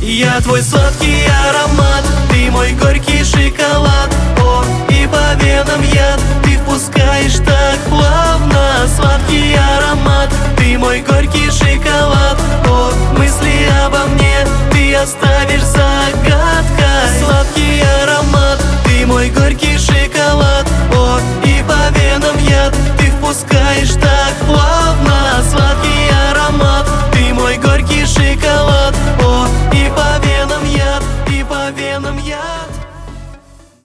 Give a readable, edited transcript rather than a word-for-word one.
Я твой сладкий аромат, ты мой горький шоколад. О, и по венам яд ты впускаешь так плавно.